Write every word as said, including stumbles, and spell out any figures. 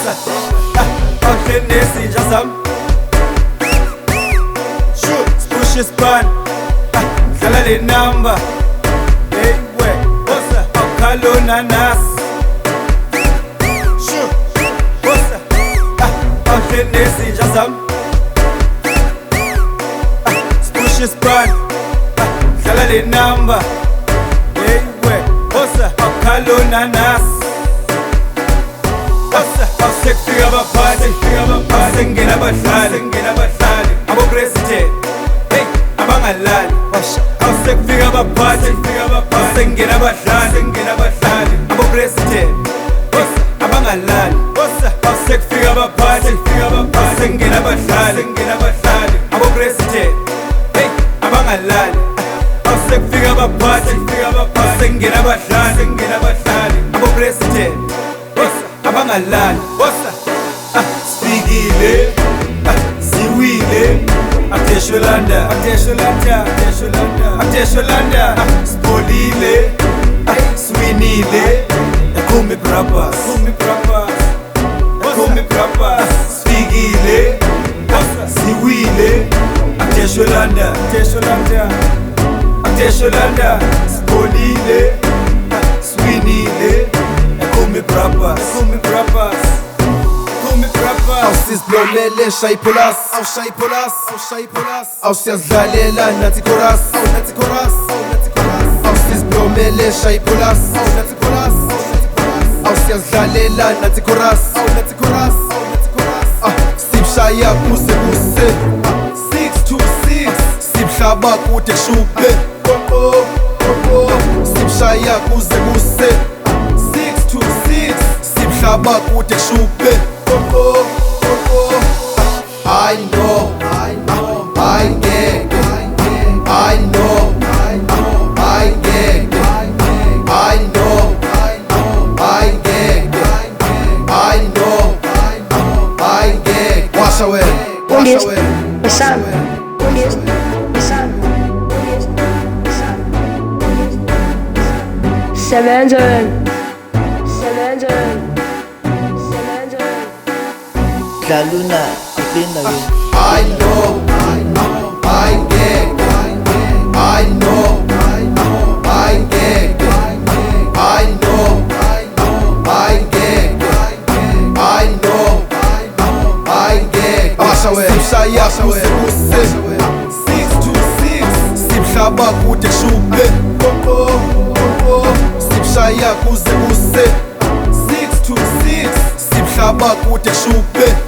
bossa awuhleli nezinja zami push ispan dlala le number hey we bossa awukhalona nasi bossa awuhleli nezinja zami push ispan dlala le number hey we bossa awukhalona nasi Sekufika abaphathi, sekufika abaphathi, sengena abadlali, sengena abadlali, abo-president, hey, abangalali. Awusekufika abaphathi, sekufika abaphathi, sengena abadlali, sengena abadlali, abo-president, hey, abangalali. Awusekufika abaphathi, sekufika abaphathi, sengena abadlali, sengena abadlali, abo-president, hey, abangalali. Awusekufika abaphathi, sekufika abaphathi, sengena abadlali, sengena abadlali, abo-president, abangalali. Bossa sifikile siwile akutesholanda akutesholanda akutesholanda akutesholanda sibolile siwinile yakumi brothers yakumi brothers yakumi brothers sifikile siwile akutesholanda akutesholanda akutesholanda sibolile siwinile yakumi brothers yakumi brothers awusizblomele shayipholas awushayipholas awushayipholas awusiyazidlalela nathi chorus nathi chorus nathi chorus awusizblomele shayipholas nathi chorus nathi chorus awusiyazidlalela nathi chorus nathi chorus nathi chorus sibshaya kuze kuse six to six sibhlaba kude kushupe oh oh sibshaya kuze kuse six to six sibhlaba kude kushupe oh I know, I know, I get, I know, I know, I get, I know, I know, I get, I know, I know, I get. Wash away, wash away, wash away. Seven, seven, La luna, I know, I know, I get, I know, I know, I get, I know, I know, I get, I know, I know, I get. Ashawe, sibshaya kuze six to six, sibhlaba kude kushupe, sibshaya kuze kuse six to six, sibhlaba kude kushupe.